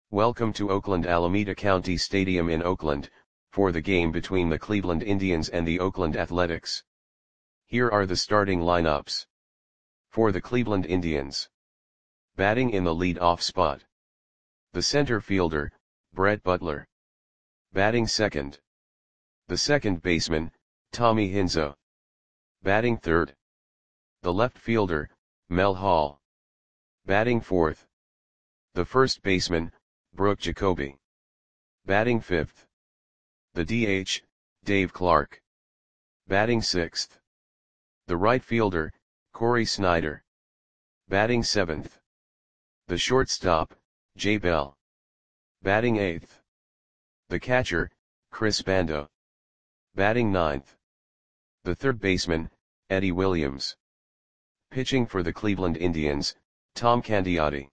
Welcome to Oakland Alameda County Stadium in Oakland, for the game between the Cleveland Indians and the Oakland Athletics. Here are the starting lineups. For the Cleveland Indians. Batting in the lead-off spot. The center fielder, Brett Butler. Batting second. The second baseman, Tommy Hinzo. Batting third. The left fielder, Mel Hall. Batting fourth. The first baseman, Brooke Jacoby. Batting fifth. The DH, Dave Clark. Batting sixth. The right fielder, Corey Snyder. Batting seventh. The shortstop, Jay Bell. Batting eighth. The catcher, Chris Bando. Batting ninth. The third baseman, Eddie Williams. Pitching for the Cleveland Indians, Tom Candiotti.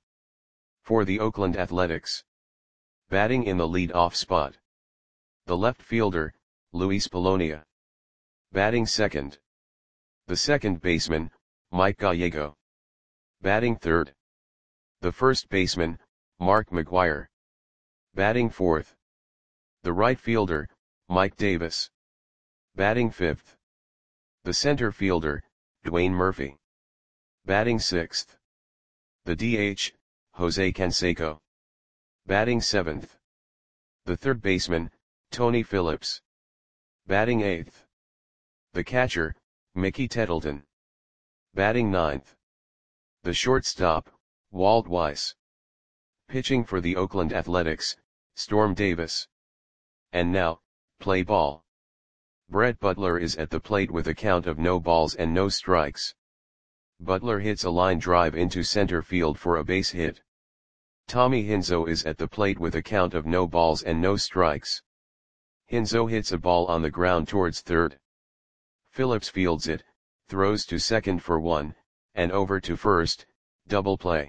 For the Oakland Athletics. Batting in the lead-off spot. The left fielder, Luis Polonia. Batting second. The second baseman, Mike Gallego. Batting third. The first baseman, Mark McGwire. Batting fourth. The right fielder, Mike Davis. Batting fifth. The center fielder, Dwayne Murphy. Batting sixth. The DH, Jose Canseco. Batting seventh. The third baseman, Tony Phillips. Batting eighth. The catcher, Mickey Tettleton. Batting ninth. The shortstop, Walt Weiss. Pitching for the Oakland Athletics, Storm Davis. And now, play ball. Brett Butler is at the plate with a count of no balls and no strikes. Butler hits a line drive into center field for a base hit. Tommy Hinzo is at the plate with a count of no balls and no strikes. Hinzo hits a ball on the ground towards third. Phillips fields it, throws to second for one, and over to first, double play.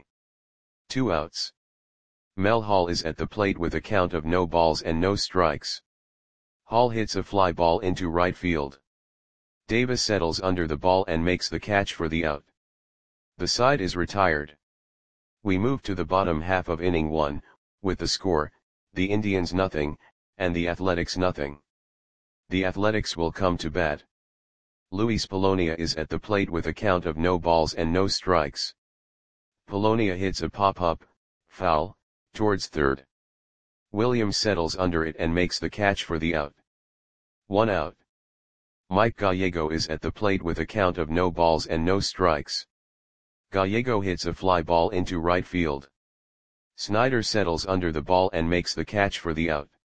2 outs. Mel Hall is at the plate with a count of no balls and no strikes. Hall hits a fly ball into right field. Davis settles under the ball and makes the catch for the out. The side is retired. We move to the bottom half of inning 1, with the score, the Indians nothing, and the Athletics nothing. The Athletics will come to bat. Luis Polonia is at the plate with a count of no balls and no strikes. Polonia hits a pop-up, foul, towards third. Williams settles under it and makes the catch for the out. 1 out. Mike Gallego is at the plate with a count of no balls and no strikes. Gallego hits a fly ball into right field. Snyder settles under the ball and makes the catch for the out.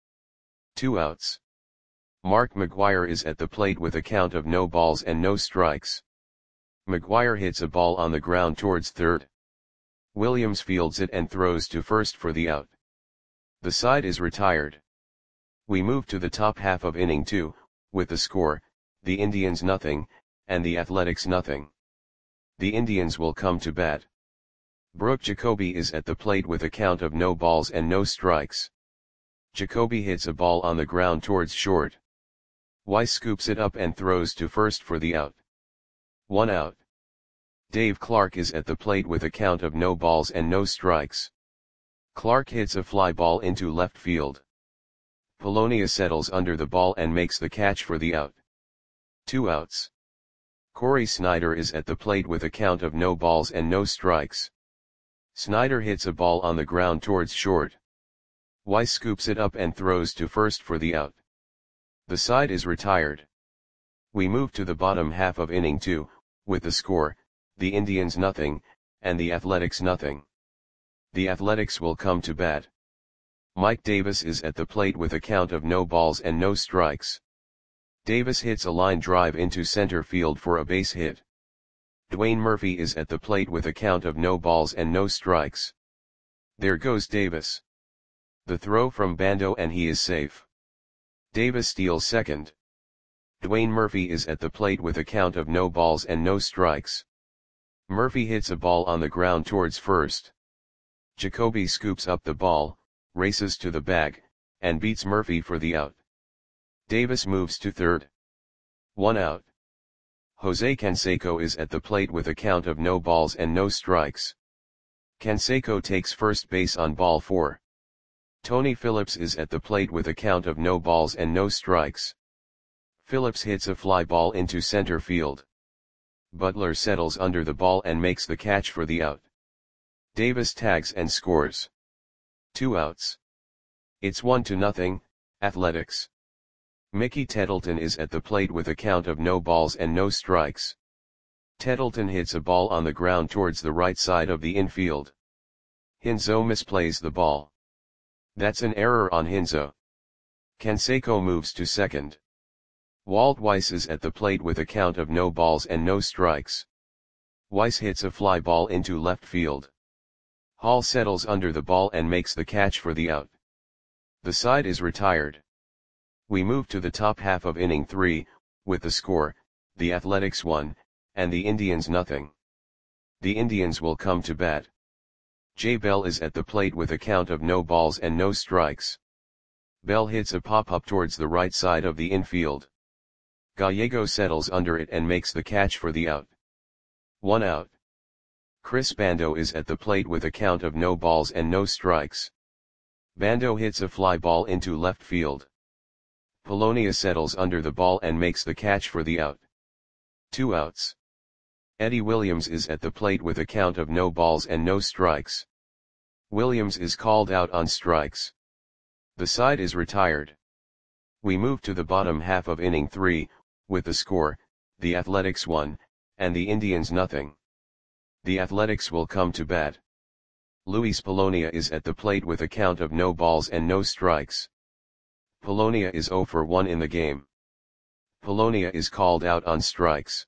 2 outs. Mark McGwire is at the plate with a count of no balls and no strikes. McGwire hits a ball on the ground towards third. Williams fields it and throws to first for the out. The side is retired. We move to the top half of inning 2, with the score, the Indians nothing, and the Athletics nothing. The Indians will come to bat. Brooke Jacoby is at the plate with a count of no balls and no strikes. Jacoby hits a ball on the ground towards short. Weiss scoops it up and throws to first for the out. 1 out. Dave Clark is at the plate with a count of no balls and no strikes. Clark hits a fly ball into left field. Polonia settles under the ball and makes the catch for the out. 2 outs. Corey Snyder is at the plate with a count of no balls and no strikes. Snyder hits a ball on the ground towards short. Weiss scoops it up and throws to first for the out. The side is retired. We move to the bottom half of inning 2, with the score, the Indians nothing, and the Athletics nothing. The Athletics will come to bat. Mike Davis is at the plate with a count of no balls and no strikes. Davis hits a line drive into center field for a base hit. Dwayne Murphy is at the plate with a count of no balls and no strikes. There goes Davis. The throw from Bando and he is safe. Davis steals second. Dwayne Murphy is at the plate with a count of no balls and no strikes. Murphy hits a ball on the ground towards first. Jacoby scoops up the ball, races to the bag, and beats Murphy for the out. Davis moves to third. 1 out. Jose Canseco is at the plate with a count of no balls and no strikes. Canseco takes first base on ball 4. Tony Phillips is at the plate with a count of no balls and no strikes. Phillips hits a fly ball into center field. Butler settles under the ball and makes the catch for the out. Davis tags and scores. 2 outs. It's 1-0, Athletics. Mickey Tettleton is at the plate with a count of no balls and no strikes. Tettleton hits a ball on the ground towards the right side of the infield. Hinzo misplays the ball. That's an error on Hinzo. Canseco moves to second. Walt Weiss is at the plate with a count of no balls and no strikes. Weiss hits a fly ball into left field. Hall settles under the ball and makes the catch for the out. The side is retired. We move to the top half of inning 3, with the score, the Athletics 1, and the Indians 0. The Indians will come to bat. Jay Bell is at the plate with a count of no balls and no strikes. Bell hits a pop-up towards the right side of the infield. Gallego settles under it and makes the catch for the out. 1 out. Chris Bando is at the plate with a count of no balls and no strikes. Bando hits a fly ball into left field. Polonia settles under the ball and makes the catch for the out. 2 outs. Eddie Williams is at the plate with a count of no balls and no strikes. Williams is called out on strikes. The side is retired. We move to the bottom half of inning 3, with the score, the Athletics 1, and the Indians 0. The Athletics will come to bat. Luis Polonia is at the plate with a count of no balls and no strikes. Polonia is 0 for 1 in the game. Polonia is called out on strikes.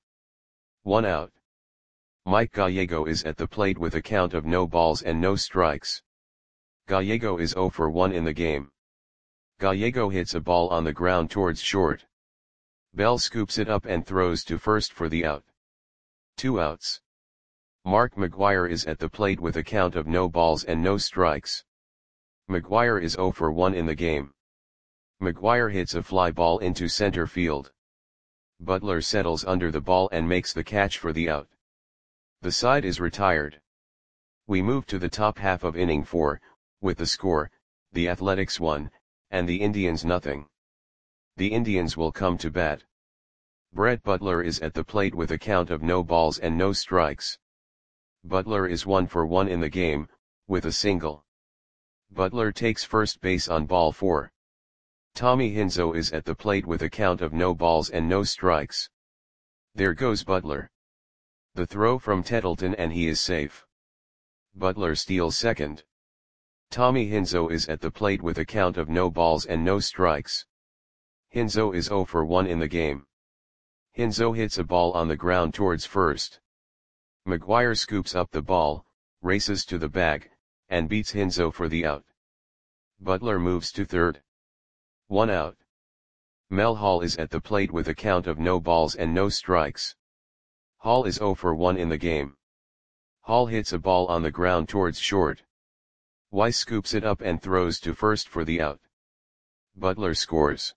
1 out. Mike Gallego is at the plate with a count of no balls and no strikes. Gallego is 0 for 1 in the game. Gallego hits a ball on the ground towards short. Bell scoops it up and throws to first for the out. 2 outs. Mark McGwire is at the plate with a count of no balls and no strikes. McGwire is 0 for 1 in the game. McGwire hits a fly ball into center field. Butler settles under the ball and makes the catch for the out. The side is retired. We move to the top half of inning 4, with the score, the Athletics 1, and the Indians 0. The Indians will come to bat. Brett Butler is at the plate with a count of no balls and no strikes. Butler is 1 for 1 in the game, with a single. Butler takes first base on ball 4. Tommy Hinzo is at the plate with a count of no balls and no strikes. There goes Butler. The throw from Tettleton and he is safe. Butler steals second. Tommy Hinzo is at the plate with a count of no balls and no strikes. Hinzo is 0 for 1 in the game. Hinzo hits a ball on the ground towards first. McGwire scoops up the ball, races to the bag, and beats Hinzo for the out. Butler moves to third. 1 out. Mel Hall is at the plate with a count of no balls and no strikes. Hall is 0 for 1 in the game. Hall hits a ball on the ground towards short. Weiss scoops it up and throws to first for the out. Butler scores.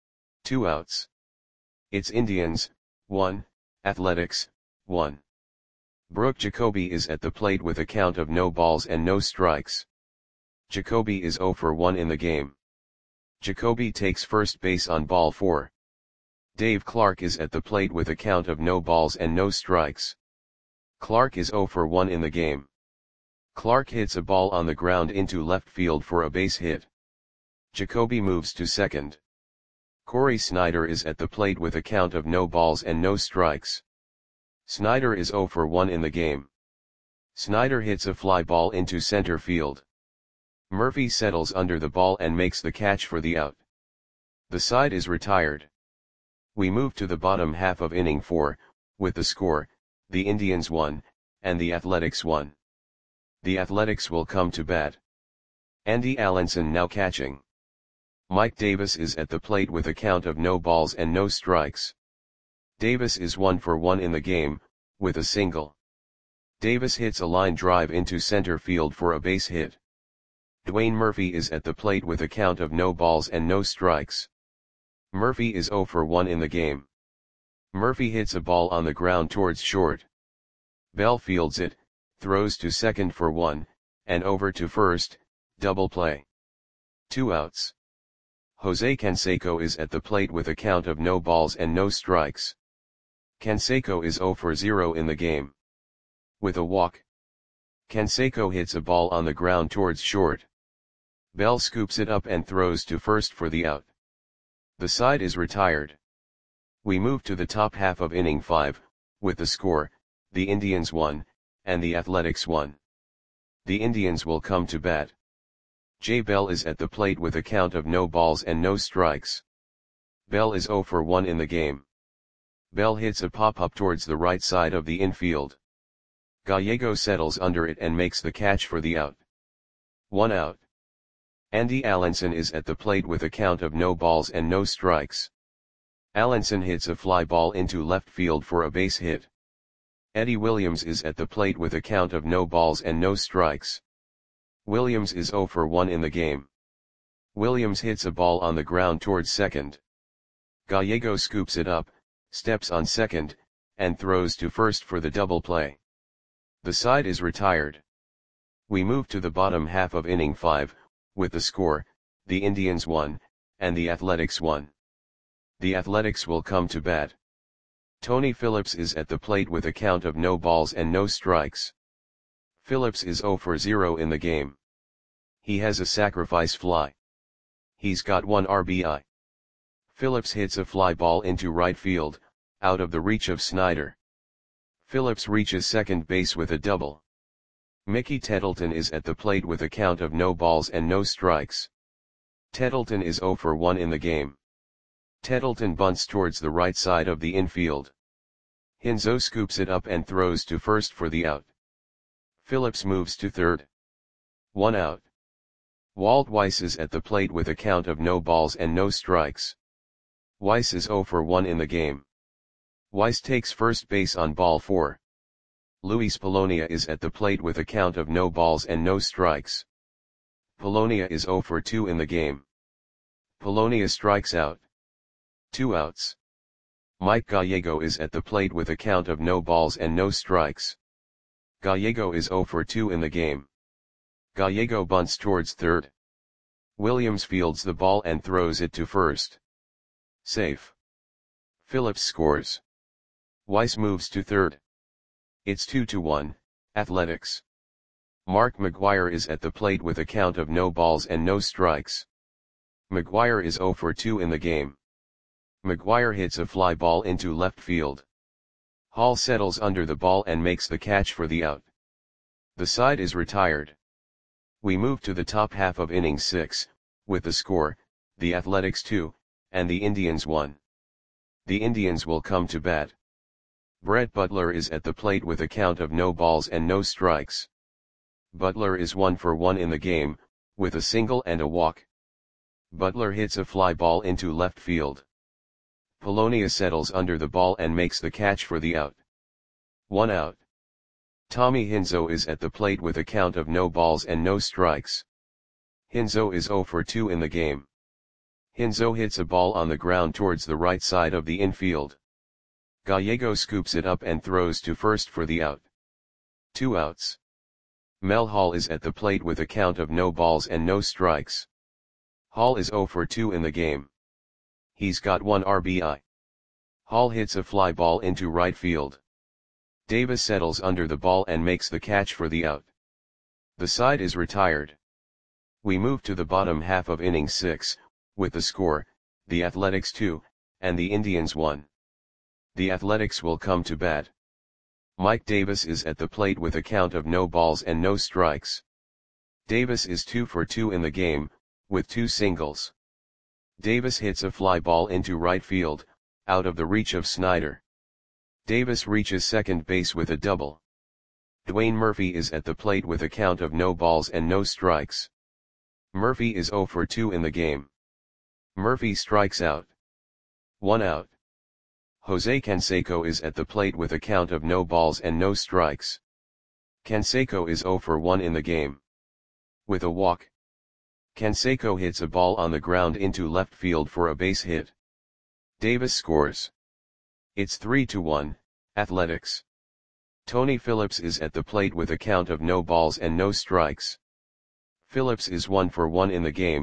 2 outs. It's Indians, 1, Athletics, 1. Brooke Jacoby is at the plate with a count of no balls and no strikes. Jacoby is 0 for 1 in the game. Jacoby takes first base on ball 4. Dave Clark is at the plate with a count of no balls and no strikes. Clark is 0 for 1 in the game. Clark hits a ball on the ground into left field for a base hit. Jacoby moves to second. Corey Snyder is at the plate with a count of no balls and no strikes. Snyder is 0 for 1 in the game. Snyder hits a fly ball into center field. Murphy settles under the ball and makes the catch for the out. The side is retired. We move to the bottom half of inning 4, with the score, the Indians 1, and the Athletics 1. The Athletics will come to bat. Andy Allenson now catching. Mike Davis is at the plate with a count of no balls and no strikes. Davis is 1 for 1 in the game, with a single. Davis hits a line drive into center field for a base hit. Dwayne Murphy is at the plate with a count of no balls and no strikes. Murphy is 0 for 1 in the game. Murphy hits a ball on the ground towards short. Bell fields it, throws to second for 1, and over to first, double play. 2 outs. Jose Canseco is at the plate with a count of no balls and no strikes. Canseco is 0 for 0 in the game. With a walk, Canseco hits a ball on the ground towards short. Bell scoops it up and throws to first for the out. The side is retired. We move to the top half of inning 5, with the score, the Indians 1, and the Athletics 1. The Indians will come to bat. Jay Bell is at the plate with a count of no balls and no strikes. Bell is 0 for 1 in the game. Bell hits a pop-up towards the right side of the infield. Gallego settles under it and makes the catch for the out. 1 out. Andy Allenson is at the plate with a count of no balls and no strikes. Allenson hits a fly ball into left field for a base hit. Eddie Williams is at the plate with a count of no balls and no strikes. Williams is 0 for 1 in the game. Williams hits a ball on the ground towards second. Gallego scoops it up, steps on second, and throws to first for the double play. The side is retired. We move to the bottom half of inning 5, with the score, the Indians 1, and the Athletics 1. The Athletics will come to bat. Tony Phillips is at the plate with a count of no balls and no strikes. Phillips is 0 for 0 in the game. He has a sacrifice fly. He's got 1 RBI. Phillips hits a fly ball into right field, out of the reach of Snyder. Phillips reaches second base with a double. Mickey Tettleton is at the plate with a count of no balls and no strikes. Tettleton is 0 for 1 in the game. Tettleton bunts towards the right side of the infield. Hinzo scoops it up and throws to first for the out. Phillips moves to third. 1 out. Walt Weiss is at the plate with a count of no balls and no strikes. Weiss is 0 for 1 in the game. Weiss takes first base on ball 4. Luis Polonia is at the plate with a count of no balls and no strikes. Polonia is 0 for 2 in the game. Polonia strikes out. 2 outs. Mike Gallego is at the plate with a count of no balls and no strikes. Gallego is 0 for 2 in the game. Gallego bunts towards third. Williams fields the ball and throws it to first. Safe. Phillips scores. Weiss moves to third. It's 2-1, Athletics. Mark McGwire is at the plate with a count of no balls and no strikes. McGwire is 0 for 2 in the game. McGwire hits a fly ball into left field. Hall settles under the ball and makes the catch for the out. The side is retired. We move to the top half of inning 6, with the score, the Athletics 2, and the Indians 1. The Indians will come to bat. Brett Butler is at the plate with a count of no balls and no strikes. Butler is 1 for 1 in the game, with a single and a walk. Butler hits a fly ball into left field. Polonia settles under the ball and makes the catch for the out. 1 out. Tommy Hinzo is at the plate with a count of no balls and no strikes. Hinzo is 0 for 2 in the game. Hinzo hits a ball on the ground towards the right side of the infield. Gallego scoops it up and throws to first for the out. 2 outs. Mel Hall is at the plate with a count of no balls and no strikes. Hall is 0 for 2 in the game. He's got 1 RBI. Hall hits a fly ball into right field. Davis settles under the ball and makes the catch for the out. The side is retired. We move to the bottom half of inning 6, with the score, the Athletics 2, and the Indians 1. The Athletics will come to bat. Mike Davis is at the plate with a count of no balls and no strikes. Davis is 2 for 2 in the game, with 2 singles. Davis hits a fly ball into right field, out of the reach of Snyder. Davis reaches second base with a double. Dwayne Murphy is at the plate with a count of no balls and no strikes. Murphy is 0 for 2 in the game. Murphy strikes out. 1 out. Jose Canseco is at the plate with a count of no balls and no strikes. Canseco is 0 for 1 in the game. With a walk, Canseco hits a ball on the ground into left field for a base hit. Davis scores. It's 3-1, Athletics. Tony Phillips is at the plate with a count of no balls and no strikes. Phillips is 1 for 1 in the game,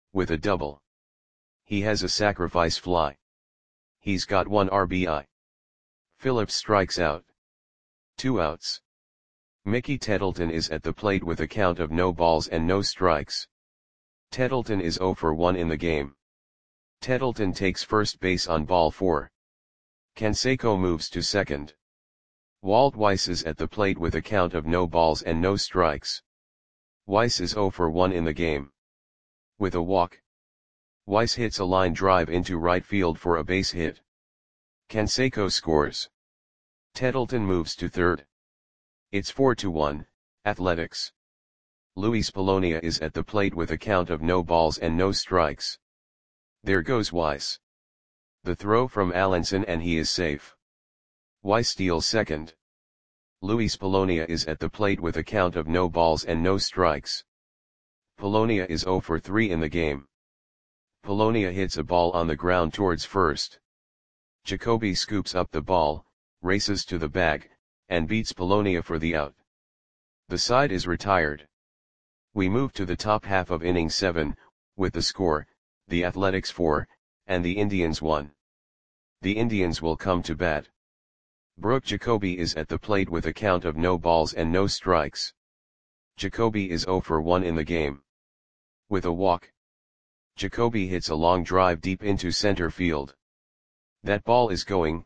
with a double. He has a sacrifice fly. He's got 1 RBI. Phillips strikes out. 2 outs. Mickey Tettleton is at the plate with a count of no balls and no strikes. Tettleton is 0 for 1 in the game. Tettleton takes first base on ball 4. Canseco moves to second. Walt Weiss is at the plate with a count of no balls and no strikes. Weiss is 0 for 1 in the game. With a walk, Weiss hits a line drive into right field for a base hit. Canseco scores. Tettleton moves to third. It's 4-1, Athletics. Luis Polonia is at the plate with a count of no balls and no strikes. There goes Weiss. The throw from Allenson and he is safe. Weiss steals second. Luis Polonia is at the plate with a count of no balls and no strikes. Polonia is 0 for 3 in the game. Polonia hits a ball on the ground towards first. Jacoby scoops up the ball, races to the bag, and beats Polonia for the out. The side is retired. We move to the top half of inning 7, with the score, the Athletics 4, and the Indians 1. The Indians will come to bat. Brooke Jacoby is at the plate with a count of no balls and no strikes. Jacoby is 0 for 1 in the game. With a walk, Jacoby hits a long drive deep into center field. That ball is gone.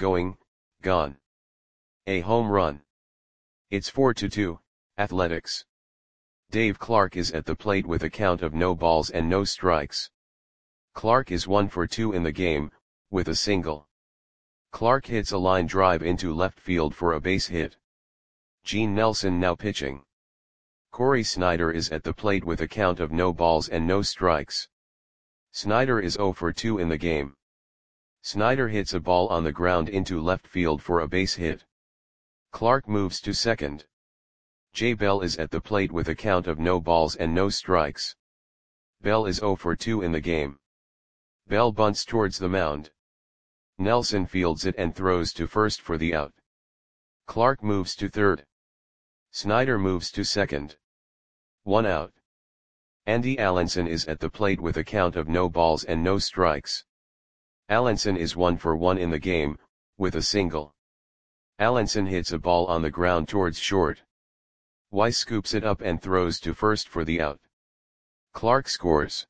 A home run. It's 4-2, Athletics. Dave Clark is at the plate with a count of no balls and no strikes. Clark is 1 for 2 in the game, with a single. Clark hits a line drive into left field for a base hit. Gene Nelson now pitching. Corey Snyder is at the plate with a count of no balls and no strikes. Snyder is 0 for 2 in the game. Snyder hits a ball on the ground into left field for a base hit. Clark moves to second. Jay Bell is at the plate with a count of no balls and no strikes. Bell is 0 for 2 in the game. Bell bunts towards the mound. Nelson fields it and throws to first for the out. Clark moves to third. Snyder moves to second. 1 out. Andy Allenson is at the plate with a count of no balls and no strikes. Allenson is 1 for 1 in the game, with a single. Allenson hits a ball on the ground towards short. Weiss scoops it up and throws to first for the out. Clark scores.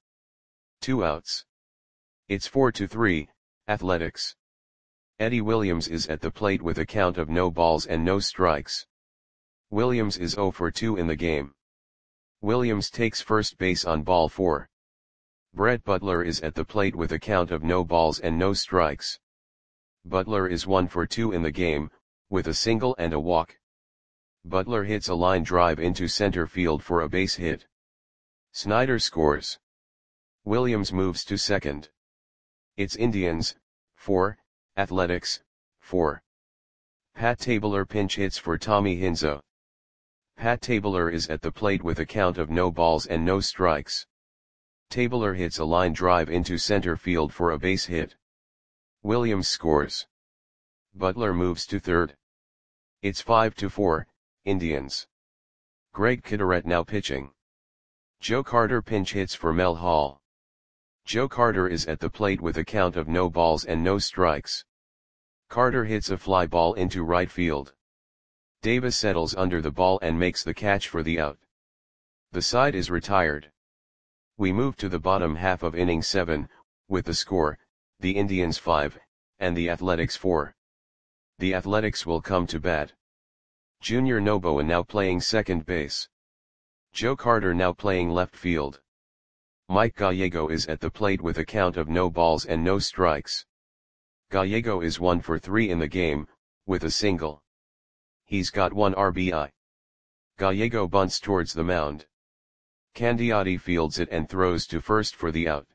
2 outs. It's 4-3, Athletics. Eddie Williams is at the plate with a count of no balls and no strikes. Williams is 0 for 2 in the game. Williams takes first base on ball 4. Brett Butler is at the plate with a count of no balls and no strikes. Butler is 1 for 2 in the game, with a single and a walk. Butler hits a line drive into center field for a base hit. Snyder scores. Williams moves to second. It's Indians, 4, Athletics, 4. Pat Tabler pinch hits for Tommy Hinzo. Pat Tabler is at the plate with a count of no balls and no strikes. Tabler hits a line drive into center field for a base hit. Williams scores. Butler moves to third. It's 5-4, Indians. Greg Kitteret now pitching. Joe Carter pinch hits for Mel Hall. Joe Carter is at the plate with a count of no balls and no strikes. Carter hits a fly ball into right field. Davis settles under the ball and makes the catch for the out. The side is retired. We move to the bottom half of inning 7, with the score, the Indians 5, and the Athletics 4. The Athletics will come to bat. Junior Noboa now playing second base. Joe Carter now playing left field. Mike Gallego is at the plate with a count of no balls and no strikes. Gallego is 1 for 3 in the game, with a single. He's got 1 RBI. Gallego bunts towards the mound. Candiotti fields it and throws to first for the out.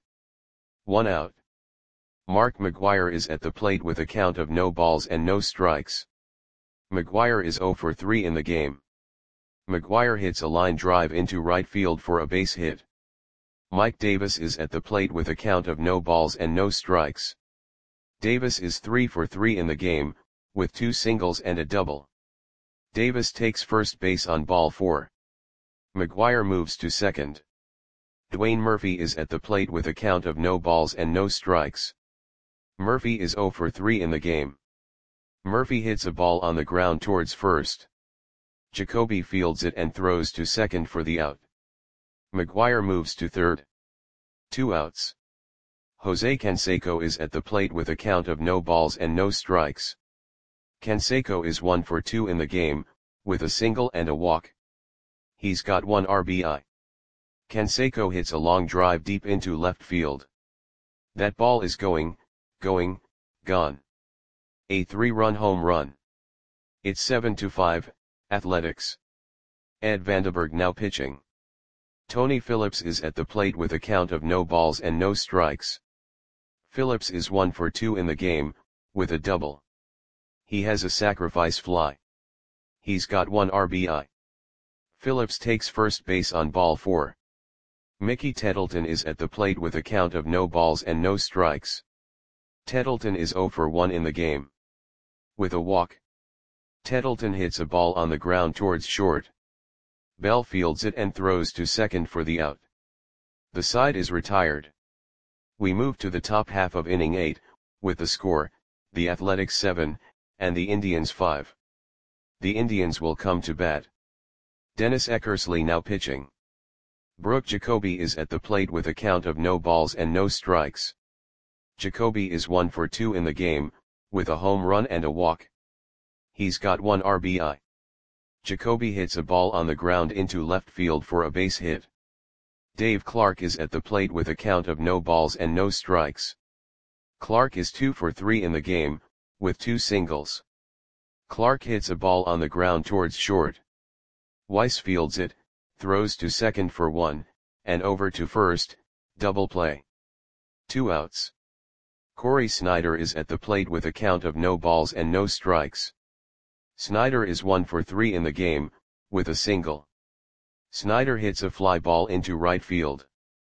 1 out. Mark McGwire is at the plate with a count of no balls and no strikes. McGwire is 0 for 3 in the game. McGwire hits a line drive into right field for a base hit. Mike Davis is at the plate with a count of no balls and no strikes. Davis is 3 for 3 in the game, with 2 singles and a double. Davis takes first base on ball 4. McGwire moves to second. Dwayne Murphy is at the plate with a count of no balls and no strikes. Murphy is 0 for 3 in the game. Murphy hits a ball on the ground towards first. Jacoby fields it and throws to second for the out. McGuire moves to third. 2 outs. Jose Canseco is at the plate with a count of no balls and no strikes. Canseco is 1 for 2 in the game, with a single and a walk. He's got 1 RBI. Canseco hits a long drive deep into left field. That ball is gone. A 3-run home run. It's 7-5, Athletics. Ed Vandenberg now pitching. Tony Phillips is at the plate with a count of no balls and no strikes. Phillips is 1 for 2 in the game, with a double. He has a sacrifice fly. He's got 1 RBI. Phillips takes first base on ball 4. Mickey Tettleton is at the plate with a count of no balls and no strikes. Tettleton is 0 for 1 in the game. With a walk. Tettleton hits a ball on the ground towards short. Bell fields it and throws to second for the out. The side is retired. We move to the top half of inning 8, with the score, the Athletics 7, and the Indians 5. The Indians will come to bat. Dennis Eckersley now pitching. Brooke Jacoby is at the plate with a count of no balls and no strikes. Jacoby is 1 for 2 in the game, with a home run and a walk. He's got 1 RBI. Jacoby hits a ball on the ground into left field for a base hit. Dave Clark is at the plate with a count of no balls and no strikes. Clark is 2 for 3 in the game, with 2 singles. Clark hits a ball on the ground towards short. Weiss fields it, throws to second for 1, and over to first, double play. 2 outs. Corey Snyder is at the plate with a count of no balls and no strikes. Snyder is 1 for 3 in the game, with a single. Snyder hits a fly ball into right field.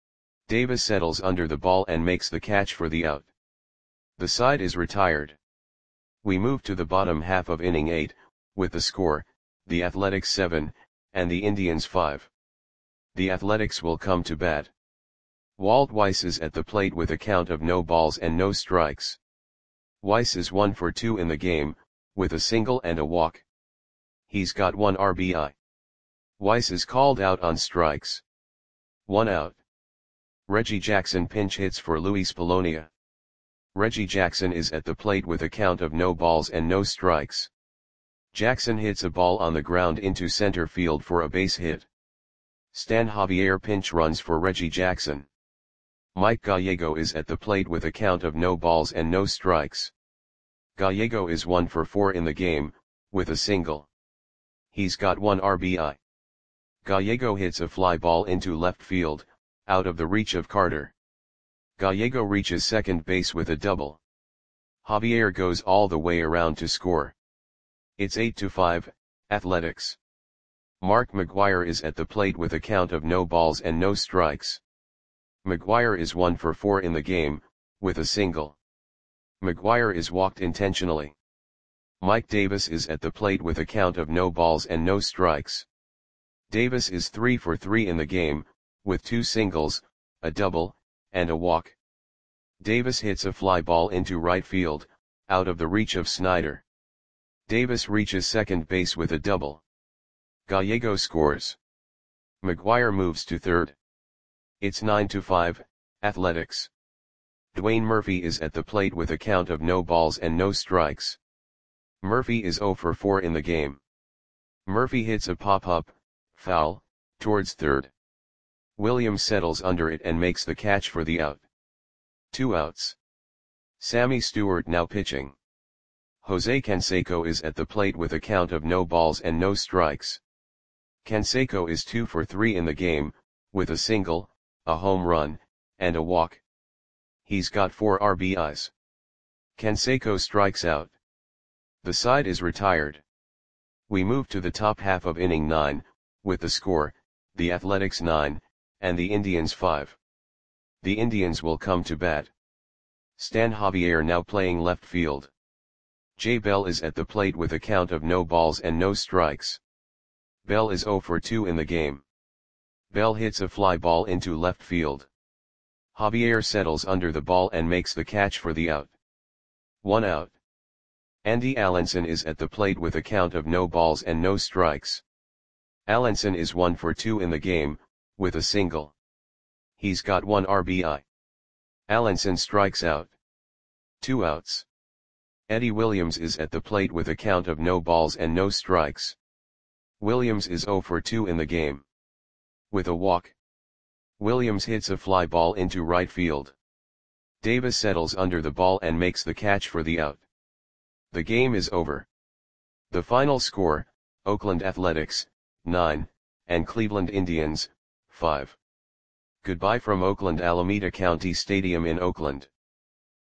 Davis settles under the ball and makes the catch for the out. The side is retired. We move to the bottom half of inning 8, with the score, the Athletics 7, and the Indians 5. The Athletics will come to bat. Walt Weiss is at the plate with a count of no balls and no strikes. Weiss is 1 for 2 in the game, with a single and a walk. He's got 1 RBI. Weiss is called out on strikes. 1 out. Reggie Jackson pinch hits for Luis Polonia. Reggie Jackson is at the plate with a count of no balls and no strikes. Jackson hits a ball on the ground into center field for a base hit. Stan Javier pinch runs for Reggie Jackson. Mike Gallego is at the plate with a count of no balls and no strikes. Gallego is 1 for 4 in the game, with a single. He's got 1 RBI. Gallego hits a fly ball into left field, out of the reach of Carter. Gallego reaches second base with a double. Javier goes all the way around to score. It's 8-5, Athletics. Mark McGuire is at the plate with a count of no balls and no strikes. McGuire is 1 for 4 in the game, with a single. McGuire is walked intentionally. Mike Davis is at the plate with a count of no balls and no strikes. Davis is 3 for 3 in the game, with 2 singles, a double, and a walk. Davis hits a fly ball into right field, out of the reach of Snyder. Davis reaches second base with a double. Gallego scores. McGuire moves to third. It's 9-5, Athletics. Dwayne Murphy is at the plate with a count of no balls and no strikes. Murphy is 0 for 4 in the game. Murphy hits a pop-up, foul, towards third. Williams settles under it and makes the catch for the out. 2 outs. Sammy Stewart now pitching. Jose Canseco is at the plate with a count of no balls and no strikes. Canseco is 2 for 3 in the game, with a single, a home run, and a walk. He's got 4 RBIs. Canseco strikes out. The side is retired. We move to the top half of inning 9, with the score, the Athletics 9, and the Indians 5. The Indians will come to bat. Stan Javier now playing left field. Jay Bell is at the plate with a count of no balls and no strikes. Bell is 0 for 2 in the game. Bell hits a fly ball into left field. Javier settles under the ball and makes the catch for the out. 1 out. Andy Allenson is at the plate with a count of no balls and no strikes. Allenson is 1 for 2 in the game, with a single. He's got 1 RBI. Allenson strikes out. 2 outs. Eddie Williams is at the plate with a count of no balls and no strikes. Williams is 0 for 2 in the game. With a walk. Williams hits a fly ball into right field. Davis settles under the ball and makes the catch for the out. The game is over. The final score, Oakland Athletics, 9, and Cleveland Indians, 5. Goodbye from Oakland Alameda County Stadium in Oakland.